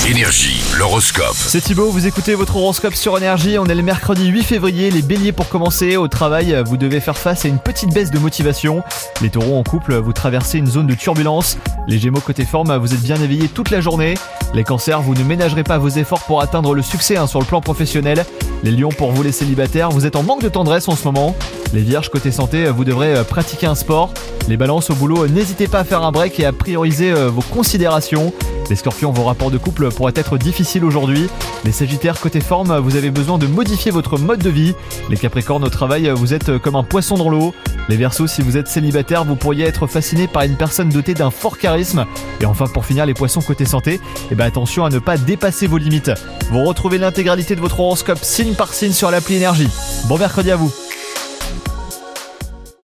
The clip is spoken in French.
Énergie, l'horoscope. C'est Thibaut, vous écoutez votre horoscope sur Énergie. On est le mercredi 8 février, les béliers pour commencer. Au travail, vous devez faire face à une petite baisse de motivation. Les taureaux en couple, vous traversez une zone de turbulence. Les gémeaux côté forme, vous êtes bien éveillés toute la journée. Les cancers, vous ne ménagerez pas vos efforts pour atteindre le succès sur le plan professionnel. Les lions, pour vous les célibataires, vous êtes en manque de tendresse en ce moment. Les vierges côté santé, vous devrez pratiquer un sport. Les balances au boulot, n'hésitez pas à faire un break et à prioriser vos considérations. Les scorpions, vos rapports de couple pourraient être difficiles aujourd'hui. Les sagittaires côté forme, vous avez besoin de modifier votre mode de vie. Les capricornes au travail, vous êtes comme un poisson dans l'eau. Les verseaux, si vous êtes célibataire, vous pourriez être fasciné par une personne dotée d'un fort charisme. Et enfin pour finir, les poissons côté santé, attention à ne pas dépasser vos limites. Vous retrouvez l'intégralité de votre horoscope signe par signe sur l'appli Énergie. Bon mercredi à vous.